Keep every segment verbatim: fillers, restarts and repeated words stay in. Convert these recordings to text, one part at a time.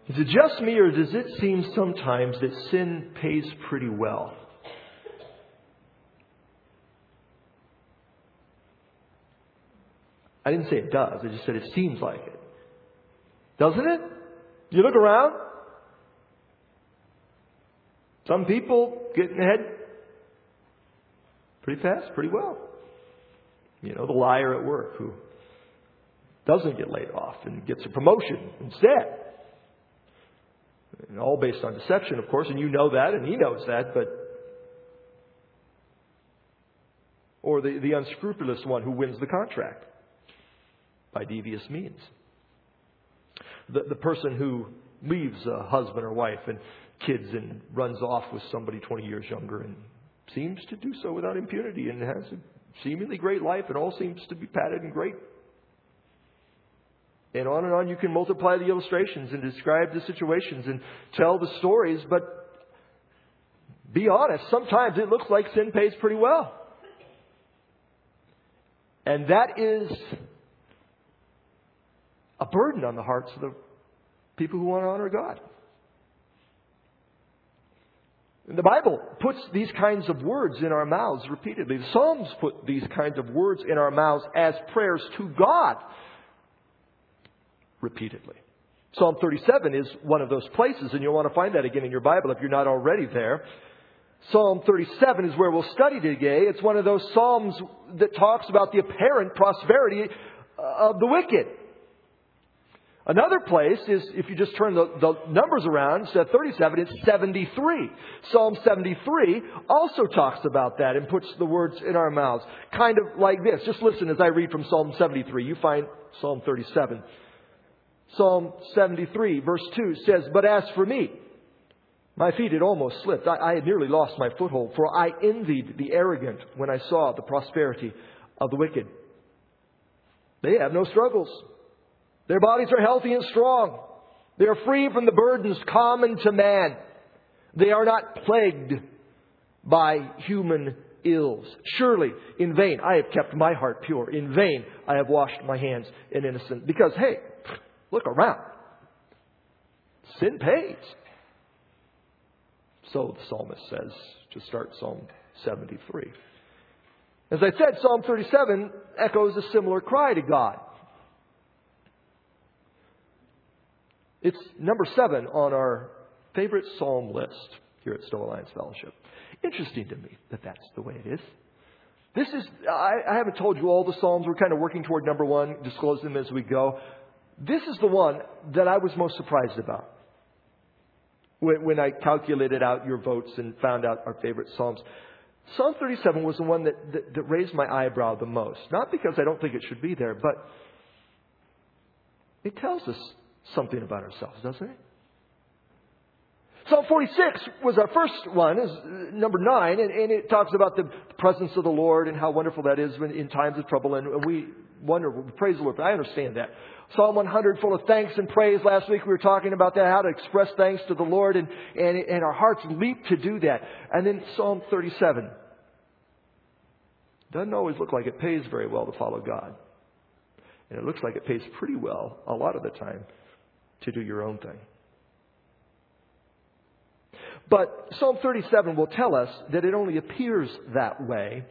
Is it just me, or does it seem sometimes that sin pays pretty well? I didn't say it does. I just said it seems like it. Doesn't it? You look around. Some people get ahead pretty fast, pretty well. You know, the liar at work who doesn't get laid off and gets a promotion instead. And all based on deception, of course, and you know that, and he knows that, but... Or the, the unscrupulous one who wins the contract by devious means. The, the person who leaves a husband or wife and kids and runs off with somebody twenty years younger and seems to do so without impunity and has a seemingly great life. It all seems to be padded and great. And on and on you can multiply the illustrations and describe the situations and tell the stories. But be honest, sometimes it looks like sin pays pretty well. And that is a burden on the hearts of the people who want to honor God. And the Bible puts these kinds of words in our mouths repeatedly. The Psalms put these kinds of words in our mouths as prayers to God repeatedly. Psalm thirty-seven is one of those places, and you'll want to find that again in your Bible if you're not already there. Psalm thirty-seven is where we'll study today. It's one of those Psalms that talks about the apparent prosperity of the wicked. Another place is, if you just turn the, the numbers around, instead of thirty-seven, it's seventy-three. Psalm seventy-three also talks about that and puts the words in our mouths. Kind of like this. Just listen as I read from Psalm seventy-three. You find Psalm thirty-seven. Psalm seventy-three, verse two says, "But as for me, my feet had almost slipped. I, I had nearly lost my foothold, for I envied the arrogant when I saw the prosperity of the wicked. They have no struggles. Their bodies are healthy and strong. They are free from the burdens common to man. They are not plagued by human ills. Surely, in vain, I have kept my heart pure. In vain, I have washed my hands in innocence." Because, hey, look around. Sin pays. So the psalmist says to start Psalm seventy-three. As I said, Psalm thirty-seven echoes a similar cry to God. It's number seven on our favorite psalm list here at Stowe Alliance Fellowship. Interesting to me that that's the way it is. This is, I, I haven't told you all the psalms. We're kind of working toward number one, disclose them as we go. This is the one that I was most surprised about when, when I calculated out your votes and found out our favorite psalms. Psalm thirty-seven was the one that, that, that raised my eyebrow the most. Not because I don't think it should be there, but it tells us something about ourselves, doesn't it? Psalm forty-six was our first one, is number nine, and, and it talks about the presence of the Lord and how wonderful that is when, in times of trouble, and we wonder, we praise the Lord. But I understand that. Psalm one hundred, full of thanks and praise. Last week we were talking about that, how to express thanks to the Lord, and, and, and our hearts leap to do that. And then Psalm thirty-seven. Doesn't always look like it pays very well to follow God. And it looks like it pays pretty well, a lot of the time, to do your own thing. But Psalm thirty-seven will tell us that it only appears that way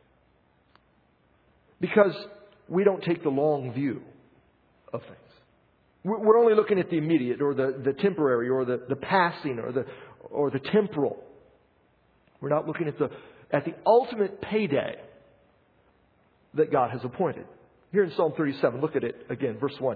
because we don't take the long view of things. We're only looking at the immediate or the, the temporary or the, the passing or the or the temporal. We're not looking at the at the ultimate payday that God has appointed. Here in Psalm thirty-seven, look at it again, verse one.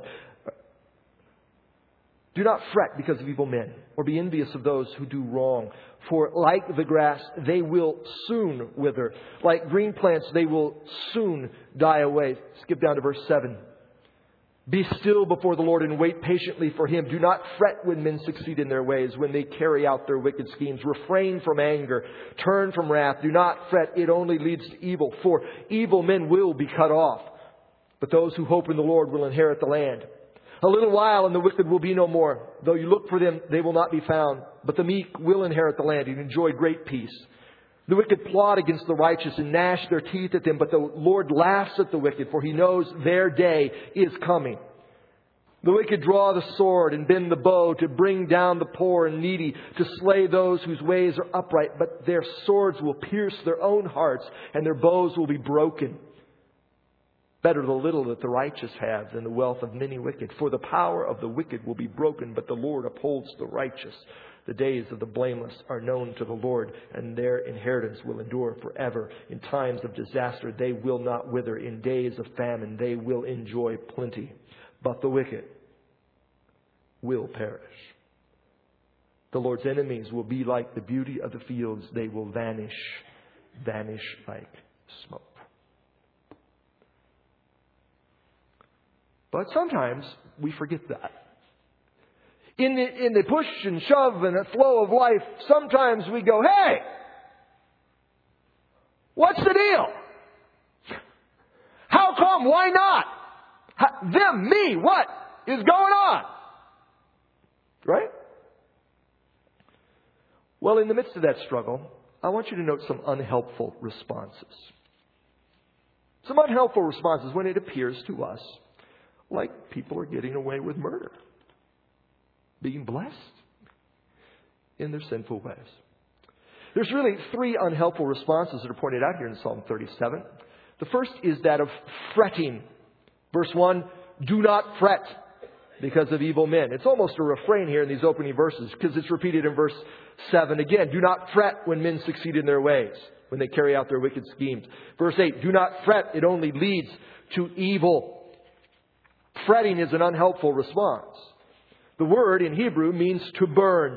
"Do not fret because of evil men, or be envious of those who do wrong. For like the grass, they will soon wither. Like green plants, they will soon die away." Skip down to verse seven. "Be still before the Lord and wait patiently for Him. Do not fret when men succeed in their ways, when they carry out their wicked schemes. Refrain from anger. Turn from wrath. Do not fret. It only leads to evil. For evil men will be cut off. But those who hope in the Lord will inherit the land. A little while and the wicked will be no more. Though you look for them, they will not be found. But the meek will inherit the land and enjoy great peace. The wicked plot against the righteous and gnash their teeth at them. But the Lord laughs at the wicked, for He knows their day is coming. The wicked draw the sword and bend the bow to bring down the poor and needy, to slay those whose ways are upright. But their swords will pierce their own hearts, and their bows will be broken. Better the little that the righteous have than the wealth of many wicked. For the power of the wicked will be broken, but the Lord upholds the righteous. The days of the blameless are known to the Lord, and their inheritance will endure forever. In times of disaster they will not wither. In days of famine they will enjoy plenty. But the wicked will perish. The Lord's enemies will be like the beauty of the fields. They will vanish, vanish like smoke. But sometimes we forget that. In the, in the push and shove and the flow of life, sometimes we go, hey, what's the deal? How come? Why not? How, them, me, what is going on? Right? Well, in the midst of that struggle, I want you to note some unhelpful responses. Some unhelpful responses when it appears to us like people are getting away with murder, being blessed in their sinful ways. There's really three unhelpful responses that are pointed out here in Psalm thirty-seven. The first is that of fretting. Verse one, do not fret because of evil men. It's almost a refrain here in these opening verses because it's repeated in verse seven again. Do not fret when men succeed in their ways, when they carry out their wicked schemes. Verse eight, do not fret. It only leads to evil. Fretting is an unhelpful response. The word in Hebrew means to burn.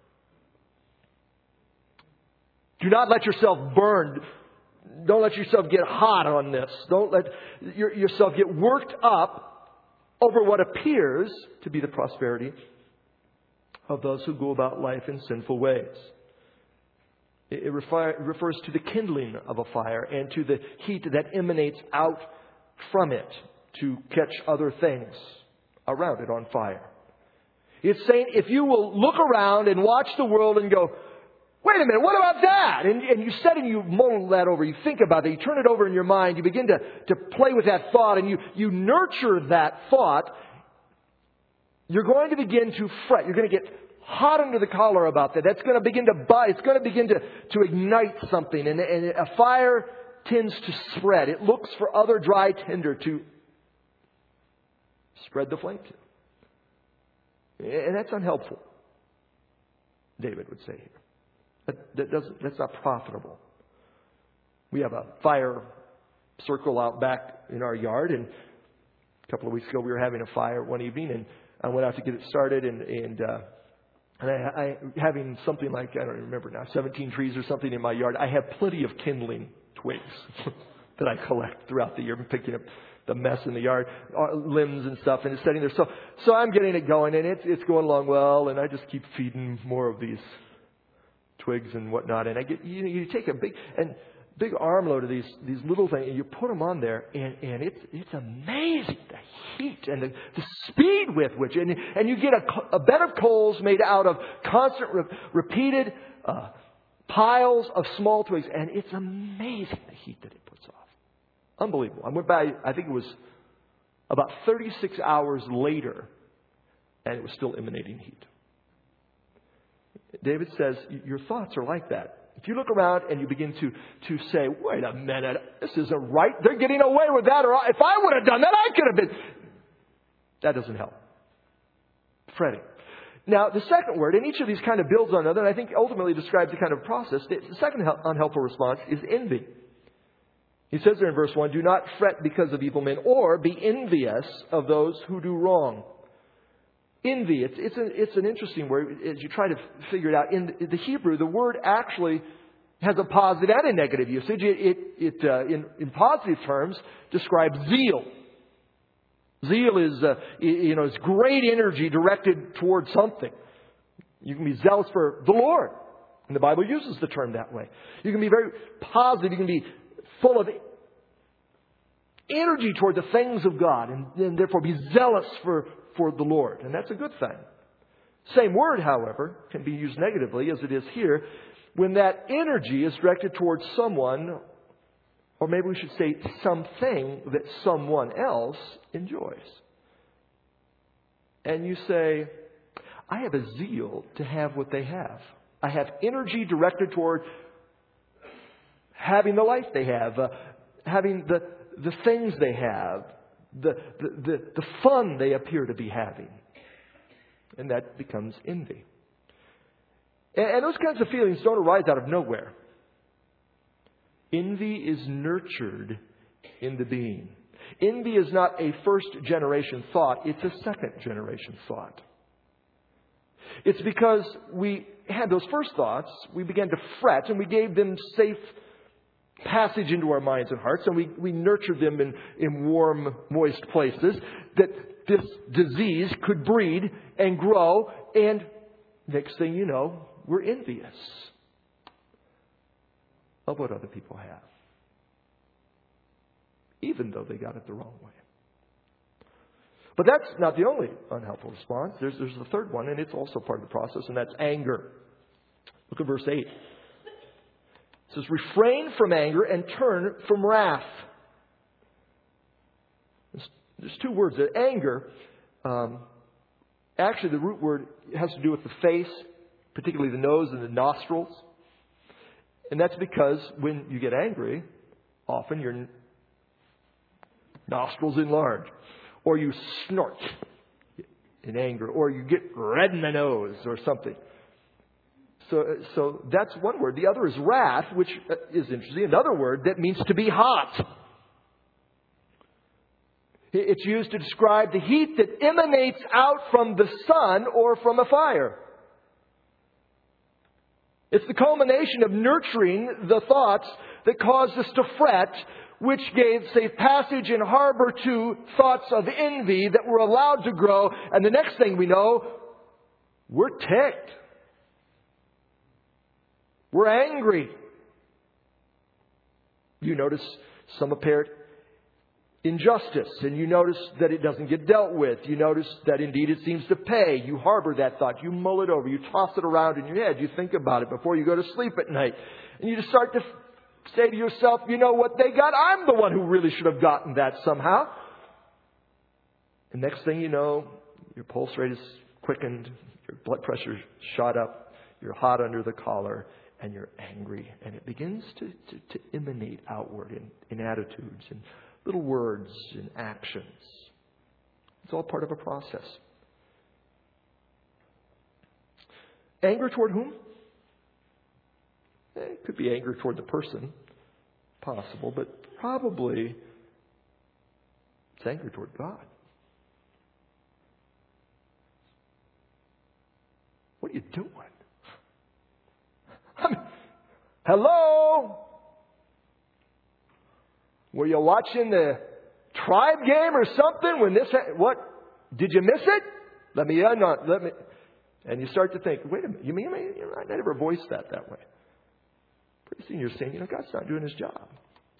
Do not let yourself burn. Don't let yourself get hot on this. Don't let your, yourself get worked up over what appears to be the prosperity of those who go about life in sinful ways. It, it refi- refers to the kindling of a fire and to the heat that emanates out from it to catch other things around it on fire. It's saying if you will look around and watch the world and go, wait a minute, what about that? And, and you sit and you mull that over. You think about it. You turn it over in your mind. You begin to, to play with that thought and you, you nurture that thought. You're going to begin to fret. You're going to get hot under the collar about that. That's going to begin to buzz. It's going to begin to, to ignite something. And, and a fire tends to spread. It looks for other dry tinder to spread the flame to. And that's unhelpful, David would say here. That, that doesn't, that's not profitable. We have a fire circle out back in our yard, and a couple of weeks ago we were having a fire one evening, and I went out to get it started, and and, uh, and I, I having something like, I don't remember now, seventeen trees or something in my yard. I have plenty of kindling twigs that I collect throughout the year. I'm picking up the mess in the yard, limbs and stuff, and it's sitting there. So, so I'm getting it going, and it's it's going along well, and I just keep feeding more of these twigs and whatnot. And I get you, you take a big and big armload of these these little things, and you put them on there, and, and it's it's amazing the heat and the, the speed with which, and and you get a, a bed of coals made out of constant re, repeated uh, piles of small twigs, and it's amazing the heat that it puts off. Unbelievable. I went by, I think it was about thirty-six hours later, and it was still emanating heat. David says, your thoughts are like that. If you look around and you begin to, to say, wait a minute, this isn't right. They're getting away with that. Or if I would have done that, I could have been. That doesn't help. Fretting. Now, the second word, and each of these kind of builds on another, and I think ultimately describes the kind of process. The second unhelpful response is envy. He says there in verse one, do not fret because of evil men, or be envious of those who do wrong. Envy, it's, it's, a, it's an interesting word as you try to figure it out. In the Hebrew, the word actually has a positive and a negative usage. It, it, it uh, in, in positive terms, describes zeal. Zeal is, uh, you know, it's great energy directed towards something. You can be zealous for the Lord. And the Bible uses the term that way. You can be very positive. You can be full of energy toward the things of God, and, and therefore be zealous for, for the Lord. And that's a good thing. Same word, however, can be used negatively as it is here when that energy is directed towards someone, or maybe we should say something that someone else enjoys. and you say, I have a zeal to have what they have. I have energy directed toward having the life they have, uh, having the, the things they have, the, the, the, the fun they appear to be having. And that becomes envy. And, and those kinds of feelings don't arise out of nowhere. Envy is nurtured in the being. Envy is not a first generation thought, it's a second generation thought. It's because we had those first thoughts, we began to fret, and we gave them safe passage into our minds and hearts, and we, we nurtured them in, in warm, moist places, that this disease could breed and grow, and next thing you know, we're envious of what other people have, even though they got it the wrong way. But that's not the only unhelpful response. There's, there's the third one, and it's also part of the process, and that's anger. Look at verse eight. It says, refrain from anger and turn from wrath. There's, there's two words there. Anger, um, actually the root word has to do with the face, particularly the nose and the nostrils. And that's because when you get angry, often your nostrils enlarge. Or you snort in anger. Or you get red in the nose or something. So, so that's one word. The other is wrath, which is interesting. Another word that means to be hot. It's used to describe the heat that emanates out from the sun or from a fire. It's the culmination of nurturing the thoughts that caused us to fret, which gave safe passage and harbor to thoughts of envy that were allowed to grow. And the next thing we know, we're ticked. We're angry. You notice some apparent injustice, and you notice that it doesn't get dealt with. You notice that indeed it seems to pay. You harbor that thought. You mull it over. You toss it around in your head. You think about it before you go to sleep at night. And you just start to say to yourself, you know what they got? I'm the one who really should have gotten that somehow. And next thing you know, your pulse rate is quickened. Your blood pressure shot up. You're hot under the collar. And you're angry. And it begins to, to, to emanate outward in, in attitudes and little words and actions. It's all part of a process. Anger toward whom? It could be anger toward the person. Possible. But probably it's anger toward God. What are you doing? I mean, hello? Were you watching the tribe game or something when this, ha- what, did you miss it? Let me, uh, not, let me, and you start to think, wait a minute, you mean, you know, I never voiced that that way. Pretty soon you're saying, you know, God's not doing His job.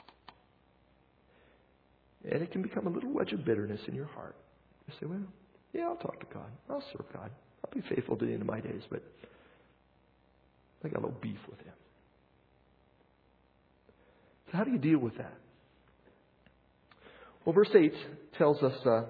And it can become a little wedge of bitterness in your heart. You say, well, yeah, I'll talk to God. I'll serve God. I'll be faithful to the end of my days, but I got a little beef with Him. So how do you deal with that? Well, verse eight tells us uh,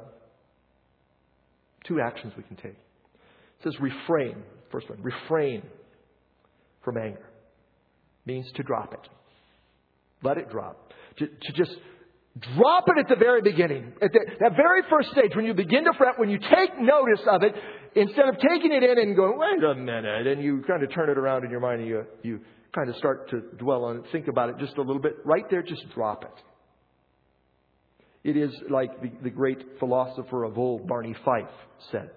two actions we can take. It says refrain. First one, refrain from anger. Means to drop it. Let it drop. To, to just drop it at the very beginning. At the, that very first stage, when you begin to fret, when you take notice of it, instead of taking it in and going, wait a minute, and you kind of turn it around in your mind and you, you kind of start to dwell on it, think about it just a little bit. Right there, just drop it. It is like the, the great philosopher of old, Barney Fife, said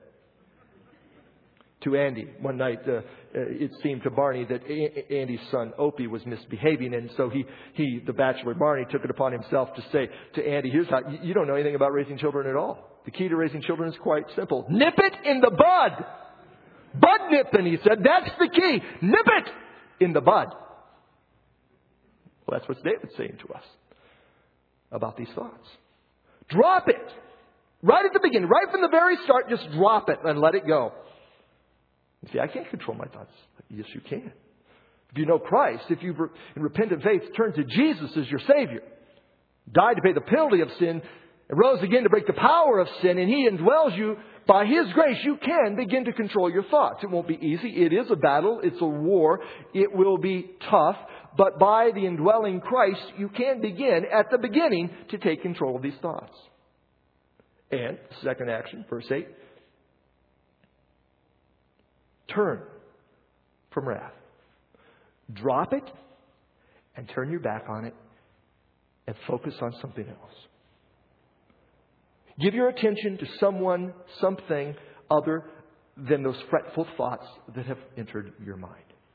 to Andy one night. Uh, it seemed to Barney that a- Andy's son Opie was misbehaving, and so he, he, the bachelor Barney, took it upon himself to say to Andy, here's how, you don't know anything about raising children at all. The key to raising children is quite simple. Nip it in the bud. Bud nipping, he said. That's the key. Nip it in the bud. Well, that's what David's saying to us about these thoughts. Drop it. Right at the beginning. Right from the very start, just drop it and let it go. You see, I can't control my thoughts. Yes, you can. If you know Christ, if you've in repentant faith turned to Jesus as your Savior, died to pay the penalty of sin, and rose again to break the power of sin, and He indwells you by His grace, you can begin to control your thoughts. It won't be easy. It is a battle. It's a war. It will be tough. But by the indwelling Christ, you can begin at the beginning to take control of these thoughts. And, second action, verse eight. Turn from wrath. Drop it and turn your back on it and focus on something else. Give your attention to someone, something other than those fretful thoughts that have entered your mind.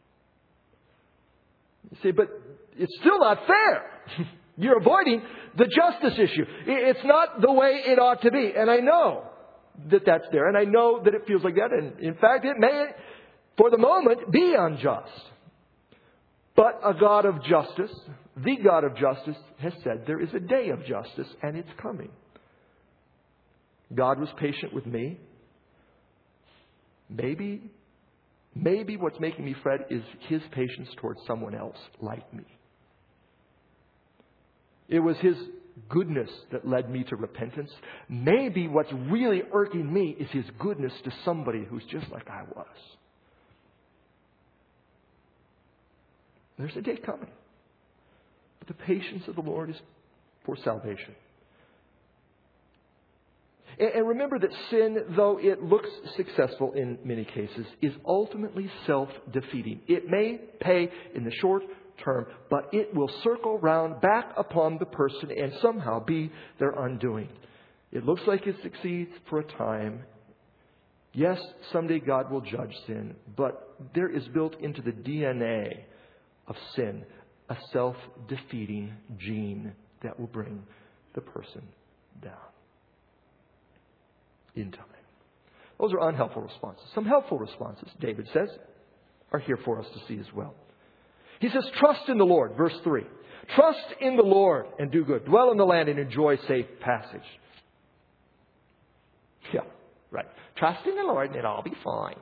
You say, but it's still not fair. You're avoiding the justice issue. It's not the way it ought to be. And I know that that's there. And I know that it feels like that. And in fact, it may, for the moment, be unjust. But a God of justice, the God of justice, has said there is a day of justice and it's coming. God was patient with me. Maybe, maybe what's making me fret is His patience towards someone else like me. It was His goodness that led me to repentance. Maybe what's really irking me is His goodness to somebody who's just like I was. There's a day coming. But the patience of the Lord is for salvation. And remember that sin, though it looks successful in many cases, is ultimately self-defeating. It may pay in the short term, but it will circle round back upon the person and somehow be their undoing. It looks like it succeeds for a time. Yes, someday God will judge sin, but there is built into the D N A of sin a self-defeating gene that will bring the person down. In time. Those are unhelpful responses. Some helpful responses, David says, are here for us to see as well. He says, trust in the Lord, verse three. Trust in the Lord and do good. Dwell in the land and enjoy safe passage. Yeah, right. Trust in the Lord and it'll all be fine.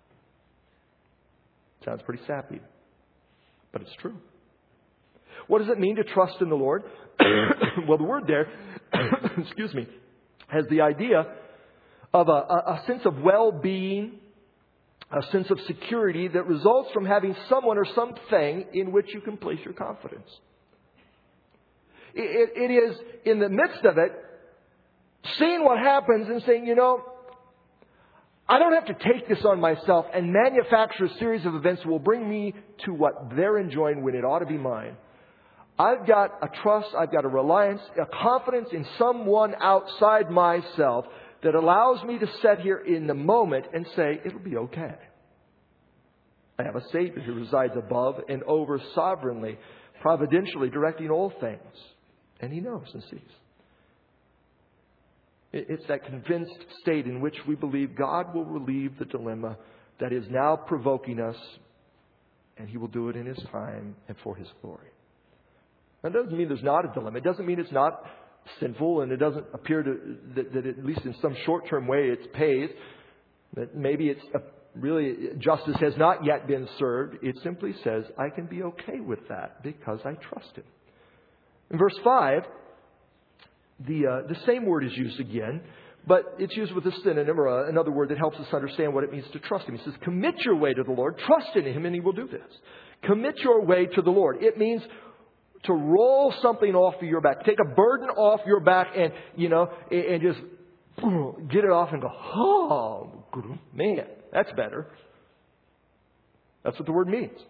Sounds pretty sappy, but it's true. What does it mean to trust in the Lord? Well, the word there, excuse me, has the idea of a, a sense of well-being, a sense of security that results from having someone or something in which you can place your confidence. It, it is, in the midst of it, seeing what happens and saying, you know, I don't have to take this on myself and manufacture a series of events that will bring me to what they're enjoying when it ought to be mine. I've got a trust, I've got a reliance, a confidence in someone outside myself that allows me to sit here in the moment and say, it'll be okay. I have a Savior who resides above and over sovereignly, providentially directing all things. And He knows and sees. It's that convinced state in which we believe God will relieve the dilemma that is now provoking us, and He will do it in His time and for His glory. That doesn't mean there's not a dilemma. It doesn't mean it's not sinful, and it doesn't appear to that, that at least in some short-term way it's pays. That maybe it's a, really justice has not yet been served. It simply says I can be okay with that because I trust Him. In verse five, the uh, the same word is used again, but it's used with a synonym or a, another word that helps us understand what it means to trust Him. He says, "Commit your way to the Lord. Trust in Him, and He will do this." Commit your way to the Lord. It means to roll something off of your back. Take a burden off your back and, you know, and just get it off and go, oh, man, that's better. That's what the word means.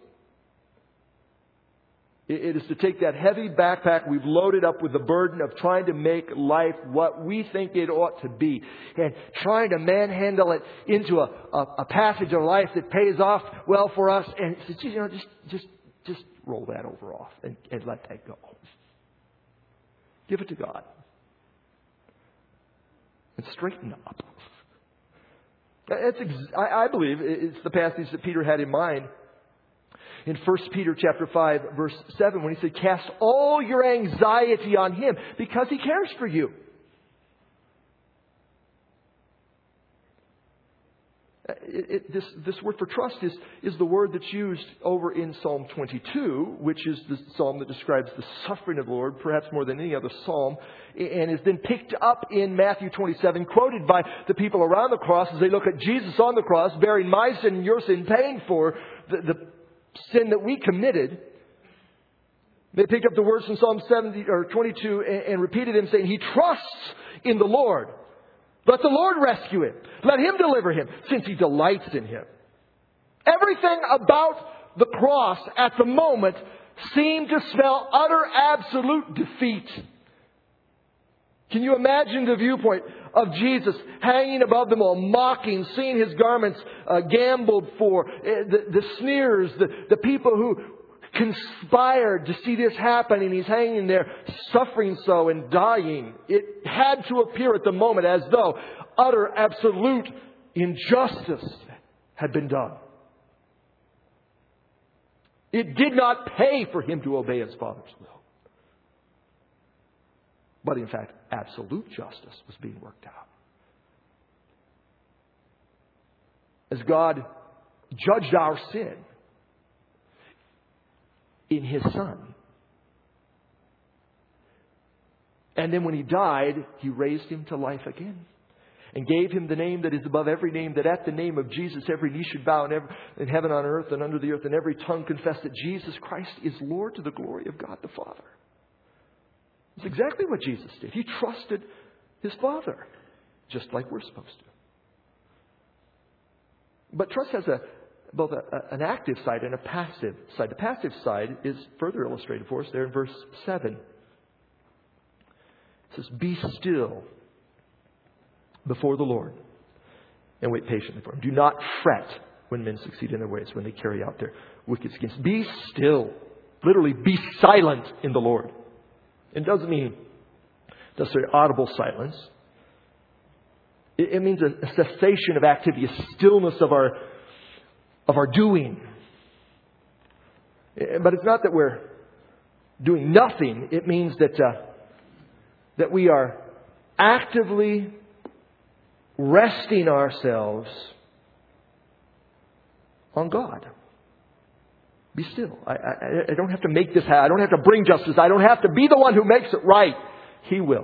It is to take that heavy backpack we've loaded up with the burden of trying to make life what we think it ought to be and trying to manhandle it into a, a, a passage of life that pays off well for us. And it's, you know, just, just, just roll that over off and, and let that go. Give it to God. And straighten up. It's ex- I, I believe it's the passage that Peter had in mind in First Peter chapter five, verse seven, when he said, cast all your anxiety on Him because He cares for you. It, it, this, this word for trust is, is the word that's used over in Psalm twenty-two, which is the psalm that describes the suffering of the Lord, perhaps more than any other psalm, and is then picked up in Matthew twenty-seven, quoted by the people around the cross as they look at Jesus on the cross, bearing my sin and your sin, paying for the, the sin that we committed. They picked up the words from Psalm seventy or twenty-two and, and repeated them, saying, he trusts in the Lord. Let the Lord rescue him. Let him deliver him, since he delights in him. Everything about the cross at the moment seemed to spell utter, absolute defeat. Can you imagine the viewpoint of Jesus hanging above them all, mocking, seeing his garments uh, gambled for, uh, the, the sneers, the, the people who conspired to see this happen, and he's hanging there suffering so and dying. It had to appear at the moment as though utter, absolute injustice had been done. It did not pay for him to obey his Father's will. But in fact, absolute justice was being worked out. As God judged our sin in his Son. And then when he died, he raised him to life again. And gave him the name that is above every name, that at the name of Jesus every knee should bow in, every, in heaven, on earth, and under the earth, and every tongue confess that Jesus Christ is Lord, to the glory of God the Father. It's exactly what Jesus did. He trusted his Father, just like we're supposed to. But trust has a both a, a, an active side and a passive side. The passive side is further illustrated for us there in verse seven. It says, be still before the Lord and wait patiently for him. Do not fret when men succeed in their ways, when they carry out their wicked schemes. Be still. Literally, be silent in the Lord. It doesn't mean necessarily audible silence. It, it means a, a cessation of activity, a stillness of our of our doing. But it's not that we're doing nothing. It means that uh, that we are actively resting ourselves on God. Be still. I, I, I don't have to make this happen. I don't have to bring justice. I don't have to be the one who makes it right. He will.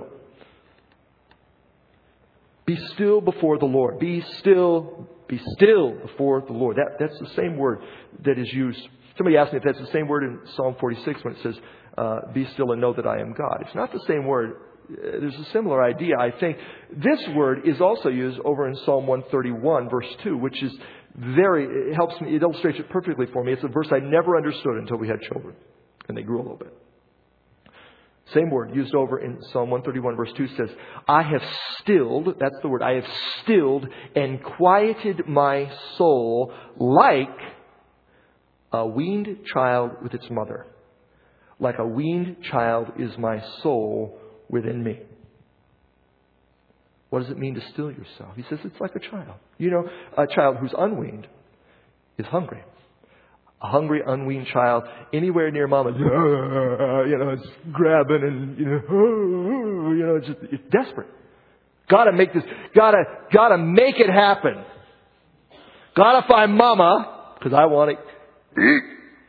Be still before the Lord. Be still. Be still before the Lord. That, that's the same word that is used. Somebody asked me if that's the same word in Psalm forty-six when it says, uh, be still and know that I am God. It's not the same word. There's a similar idea, I think. This word is also used over in Psalm one thirty-one, verse two, which is very, it helps me, it illustrates it perfectly for me. It's a verse I never understood until we had children and they grew a little bit. Same word used over in Psalm one thirty-one, verse two says, I have stilled, that's the word, I have stilled and quieted my soul like a weaned child with its mother. Like a weaned child is my soul within me. What does it mean to still yourself? He says it's like a child. You know, a child who's unweaned is hungry. A hungry, unweaned child, anywhere near mama, you know, it's grabbing and, you know, you know, it's just, it's desperate. Gotta make this, gotta, gotta make it happen. Gotta find mama, because I want to eat.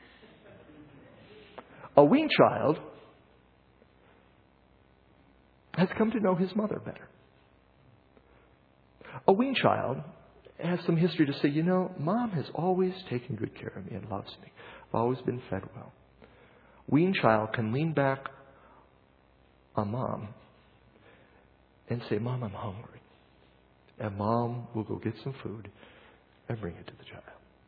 A weaned child has come to know his mother better. A weaned child has some history to say, you know, Mom has always taken good care of me and loves me. I've always been fed well. Weaned child can lean back on Mom and say, Mom, I'm hungry. And Mom will go get some food and bring it to the child.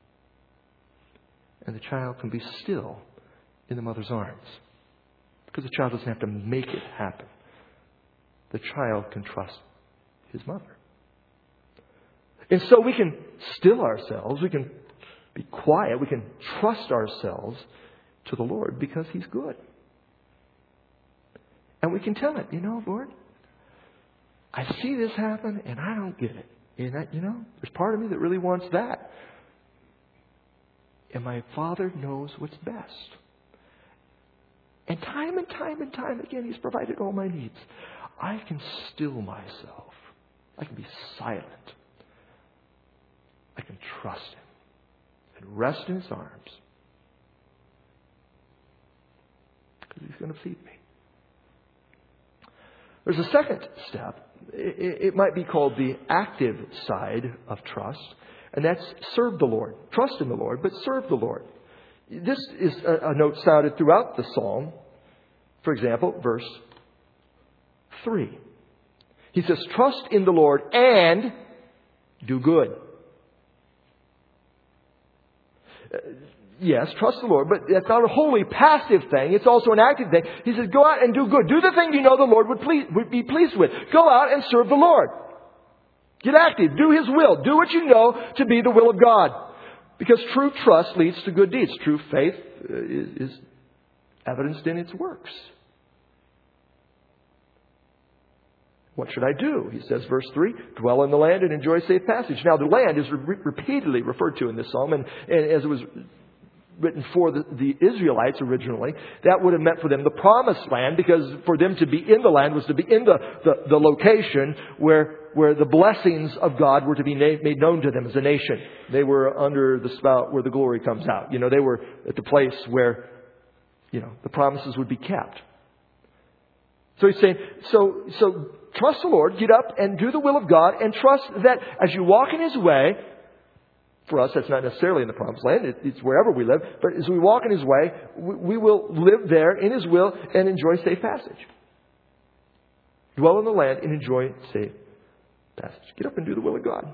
And the child can be still in the mother's arms. Because the child doesn't have to make it happen. The child can trust his mother. And so we can still ourselves. We can be quiet. We can trust ourselves to the Lord because He's good. And we can tell Him, you know, Lord, I see this happen and I don't get it. And I, you know, there's part of me that really wants that. And my Father knows what's best. And time and time and time again, He's provided all my needs. I can still myself. I can be silent. I can trust Him and rest in His arms. Because He's going to feed me. There's a second step. It might be called the active side of trust. And that's serve the Lord. Trust in the Lord, but serve the Lord. This is a note sounded throughout the psalm. For example, verse three. He says, trust in the Lord and do good. Uh, yes, trust the Lord, but that's not a wholly passive thing. It's also an active thing. He says, go out and do good. Do the thing you know the Lord would, please, would be pleased with. Go out and serve the Lord. Get active. Do His will. Do what you know to be the will of God. Because true trust leads to good deeds. True faith is, is evidenced in its works. What should I do? He says, verse three, dwell in the land and enjoy safe passage. Now, the land is re- repeatedly referred to in this psalm, and, and as it was written for the, the Israelites originally, that would have meant for them the promised land, because for them to be in the land was to be in the, the, the location where, where the blessings of God were to be na- made known to them as a nation. They were under the spout where the glory comes out. You know, they were at the place where, you know, the promises would be kept. So he's saying, so, so trust the Lord, get up and do the will of God, and trust that as you walk in His way, for us, that's not necessarily in the promised land. It, it's wherever we live. But as we walk in His way, we, we will live there in His will and enjoy safe passage. Dwell in the land and enjoy safe passage. Get up and do the will of God.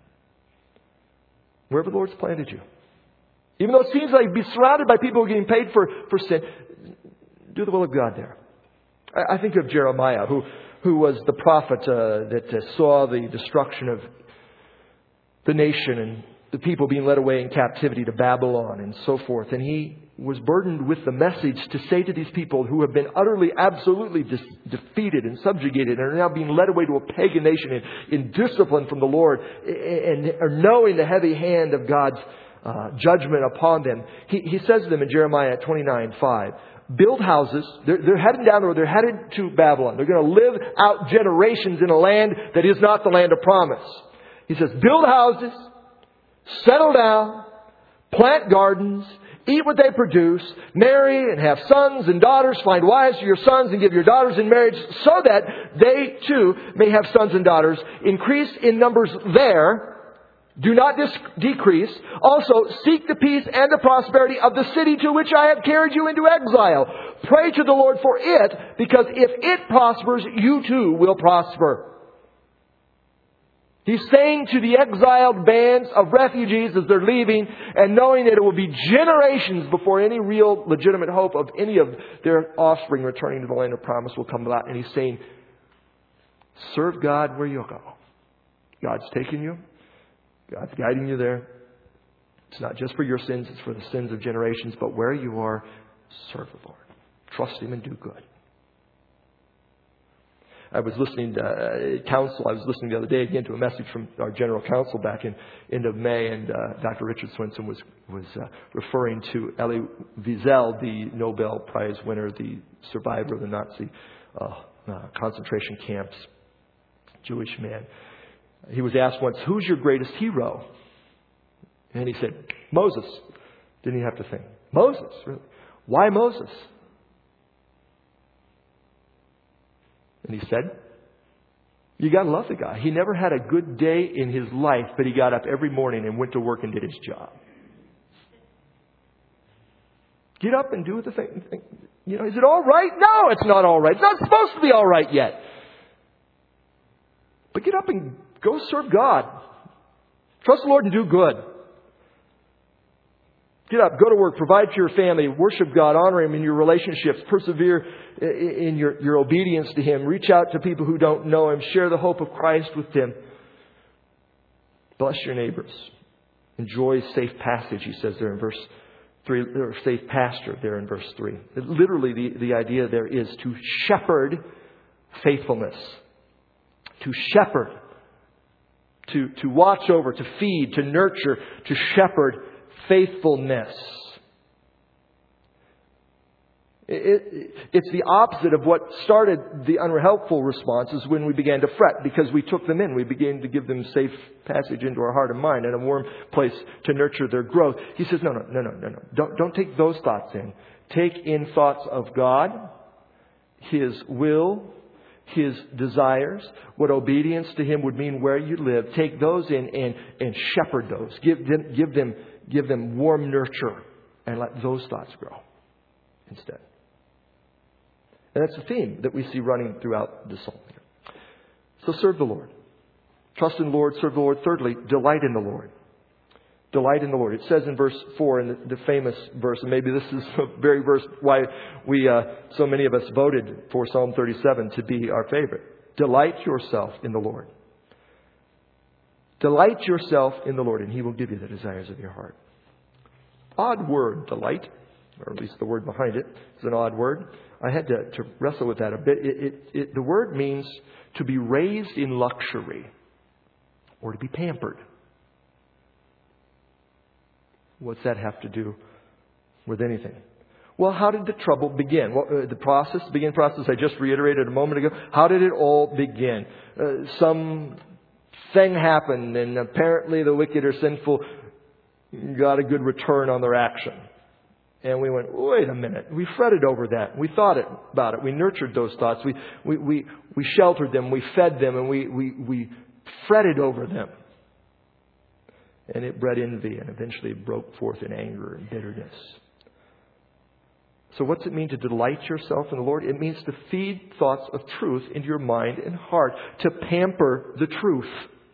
Wherever the Lord's planted you. Even though it seems like you'd be surrounded by people who are getting paid for, for sin, do the will of God there. I, I think of Jeremiah, who, who was the prophet uh, that uh, saw the destruction of the nation and the people being led away in captivity to Babylon and so forth. And he was burdened with the message to say to these people who have been utterly, absolutely dis- defeated and subjugated and are now being led away to a pagan nation in, in discipline from the Lord, and are knowing the heavy hand of God's uh, judgment upon them. He, he says to them in Jeremiah twenty-nine five, build houses. They're, they're heading down, or they're headed to Babylon. They're going to live out generations in a land that is not the land of promise. He says, build houses, settle down, plant gardens, eat what they produce, marry and have sons and daughters, find wives for your sons and give your daughters in marriage, so that they too may have sons and daughters. Increase in numbers there. Do not dis- decrease. Also, seek the peace and the prosperity of the city to which I have carried you into exile. Pray to the Lord for it, because if it prospers, you too will prosper. He's saying to the exiled bands of refugees as they're leaving, and knowing that it will be generations before any real legitimate hope of any of their offspring returning to the land of promise will come about. And He's saying, serve God where you go. God's taking you. God's guiding you there. It's not just for your sins, it's for the sins of generations. But where you are, serve the Lord. Trust Him and do good. I was listening to uh, counsel. I was listening the other day again to a message from our general counsel back in end of May, and uh, Doctor Richard Swinson was was uh, referring to Elie Wiesel, the Nobel Prize winner, the survivor of the Nazi uh, uh, concentration camps, Jewish man. He was asked once, "Who's your greatest hero?" And he said, "Moses." Didn't he have to think? Moses, really? Why Moses? And he said, you got to love the guy. He never had a good day in his life, but he got up every morning and went to work and did his job. Get up and do the thing. You know, is it all right? No, it's not all right. It's not supposed to be all right yet. But get up and go serve God. Trust the Lord and do good. Get up, go to work, provide for your family, worship God, honor Him in your relationships, persevere in your, your obedience to Him, reach out to people who don't know Him, share the hope of Christ with them. Bless your neighbors. Enjoy safe passage, he says there in verse three, or safe pasture there in verse three. Literally, the, the idea there is to shepherd faithfulness. To shepherd. To, to watch over, to feed, to nurture, to shepherd faithfulness. It, it, it's the opposite of what started the unhelpful responses when we began to fret, because we took them in. We began to give them safe passage into our heart and mind and a warm place to nurture their growth. He says, no, no, no, no, no, no. Don't, don't take those thoughts in. Take in thoughts of God, His will, His desires, what obedience to Him would mean where you live. Take those in and, and shepherd those. Give them, give them, give them warm nurture and let those thoughts grow instead. And that's the theme that we see running throughout the psalm here. So serve the Lord. Trust in the Lord, serve the Lord. Thirdly, delight in the Lord. Delight in the Lord. It says in verse four, in the, the famous verse, and maybe this is the very verse why we, uh, so many of us voted for Psalm thirty-seven to be our favorite. Delight yourself in the Lord. Delight yourself in the Lord, and He will give you the desires of your heart. Odd word, delight, or at least the word behind it is an odd word. I had to, to wrestle with that a bit. It, it, it, the word means to be raised in luxury or to be pampered. What's that have to do with anything? Well, how did the trouble begin? Well, uh, the process, the beginning process I just reiterated a moment ago. How did it all begin? Uh, some thing happened, and apparently the wicked or sinful got a good return on their action. And we went, wait a minute. We fretted over that. We thought it, about it. We nurtured those thoughts. We, we, we, we sheltered them. We fed them. And we, we, we fretted over them. And it bred envy and eventually broke forth in anger and bitterness. So what's it mean to delight yourself in the Lord? It means to feed thoughts of truth into your mind and heart. To pamper the truth.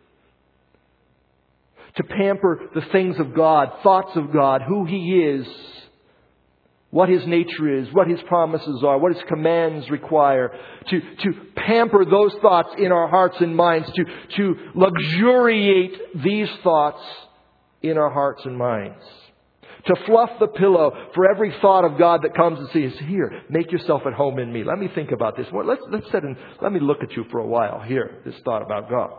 To pamper the things of God, thoughts of God, who He is. What His nature is, what His promises are, what His commands require. To, to pamper those thoughts in our hearts and minds. To, to luxuriate these thoughts in our hearts and minds. To fluff the pillow for every thought of God that comes and says, here, make yourself at home in me. Let me think about this. Well, let's, let's sit and let me look at you for a while. Here, this thought about God.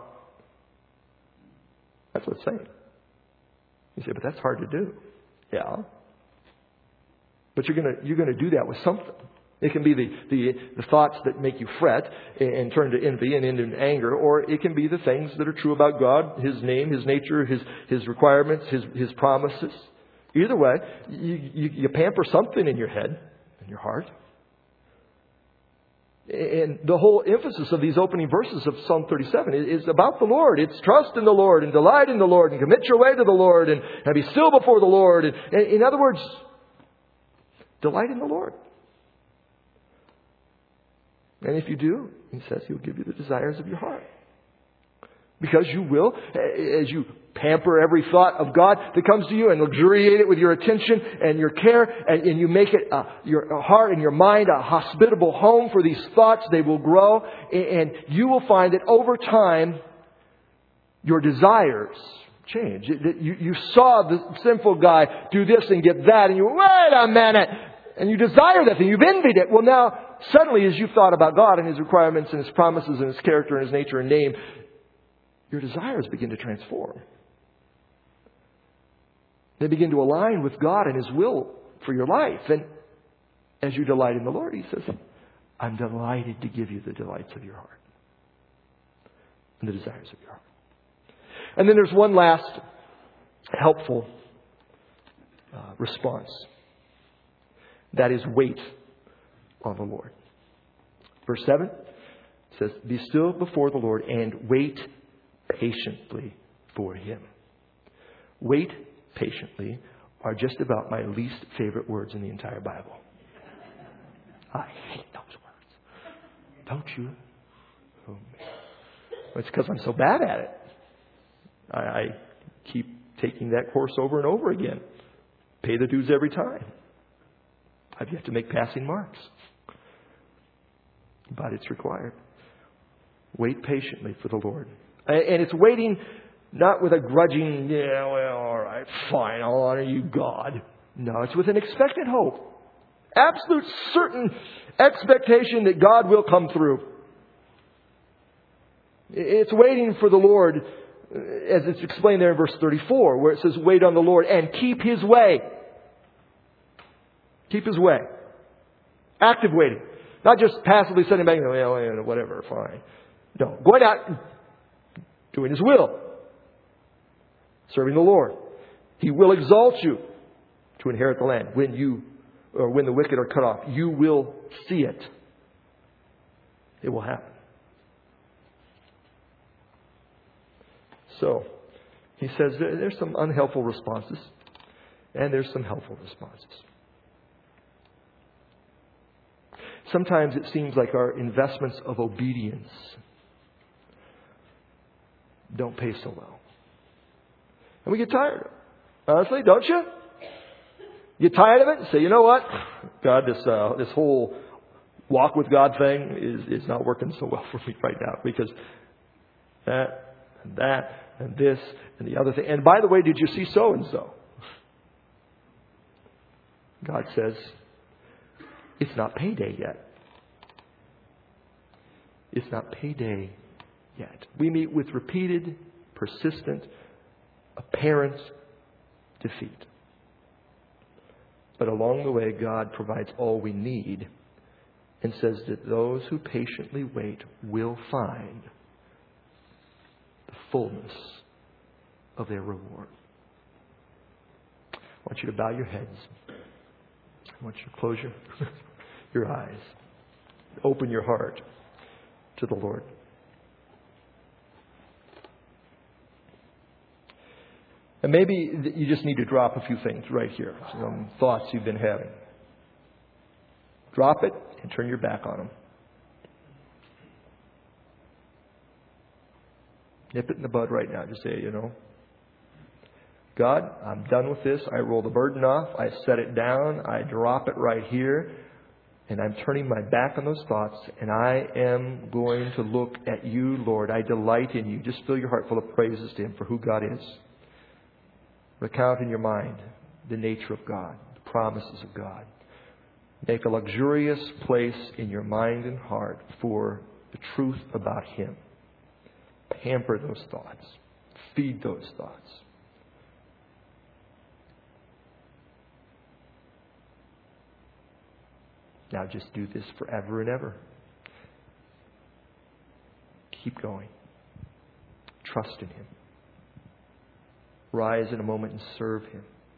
That's what it's saying. You say, but that's hard to do. Yeah. But you're going to you're going to do that with something. It can be the, the, the thoughts that make you fret and turn to envy and into anger, or it can be the things that are true about God, His name, His nature, His His requirements, His His promises. Either way, you, you, you pamper something in your head, in your heart. And the whole emphasis of these opening verses of Psalm thirty-seven is about the Lord. It's trust in the Lord and delight in the Lord and commit your way to the Lord and, and be still before the Lord. And, and in other words, delight in the Lord. And if you do, He says He'll give you the desires of your heart. Because you will, as you pamper every thought of God that comes to you and luxuriate it with your attention and your care, and, and you make it uh, your heart and your mind a hospitable home for these thoughts, they will grow. And you will find that over time, your desires change. You, you saw the sinful guy do this and get that, and you went, wait a minute! And you desire that thing. You've envied it. Well, now, suddenly, as you've thought about God and His requirements and His promises and His character and His nature and name, your desires begin to transform. They begin to align with God and His will for your life. And as you delight in the Lord, He says, I'm delighted to give you the delights of your heart and the desires of your heart. And then there's one last helpful uh, response. That is, wait on the Lord. Verse seven says, be still before the Lord and wait patiently for Him. Wait patiently are just about my least favorite words in the entire Bible. I hate those words. Don't you? Oh, man. It's because I'm so bad at it. I, I keep taking that course over and over again. Pay the dues every time. I've yet to make passing marks. But it's required. Wait patiently for the Lord. And it's waiting not with a grudging, yeah, well, all right, fine, I'll honor you, God. No, it's with an expectant hope. Absolute certain expectation that God will come through. It's waiting for the Lord, as it's explained there in verse thirty-four, where it says, wait on the Lord and keep His way. Keep His way. Active waiting. Not just passively sitting back, well, whatever, fine. No. Going out and doing His will. Serving the Lord. He will exalt you to inherit the land. When you, or when the wicked are cut off, you will see it. It will happen. So, he says there's some unhelpful responses. And there's some helpful responses. Sometimes it seems like our investments of obedience don't pay so well. And we get tired of it. Honestly, don't you? You get tired of it and say, you know what? God, this uh, this whole walk with God thing is, is not working so well for me right now. Because that and that and this and the other thing. And by the way, did you see so and so? God says, it's not payday yet. It's not payday yet. We meet with repeated, persistent, apparent defeat. But along the way, God provides all we need and says that those who patiently wait will find the fullness of their reward. I want you to bow your heads. I want you to close your, your eyes. Open your heart to the Lord. And maybe you just need to drop a few things right here. Some thoughts you've been having. Drop it and turn your back on them. Nip it in the bud right now. Just say, you know, God, I'm done with this. I roll the burden off. I set it down. I drop it right here. And I'm turning my back on those thoughts. And I am going to look at you, Lord. I delight in you. Just fill your heart full of praises to Him for who God is. Recount in your mind the nature of God, the promises of God. Make a luxurious place in your mind and heart for the truth about Him. Pamper those thoughts. Feed those thoughts. Now just do this forever and ever. Keep going. Trust in Him. Rise in a moment and serve Him.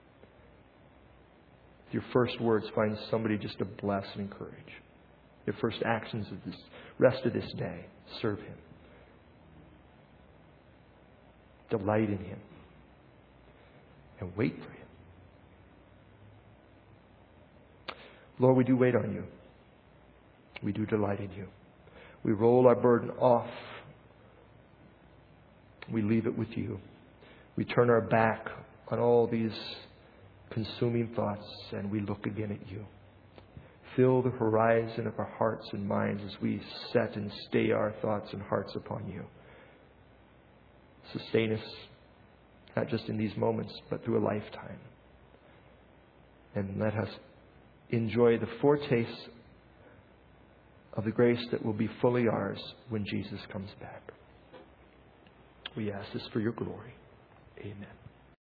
Your first words, find somebody just to bless and encourage. Your first actions of this rest of this day, serve Him. Delight in Him. And wait for Him. Lord, we do wait on you. We do delight in you. We roll our burden off. We leave it with you. We turn our back on all these consuming thoughts and we look again at you. Fill the horizon of our hearts and minds as we set and stay our thoughts and hearts upon you. Sustain us, not just in these moments, but through a lifetime. And let us enjoy the foretaste of the grace that will be fully ours when Jesus comes back. We ask this for your glory. Amen.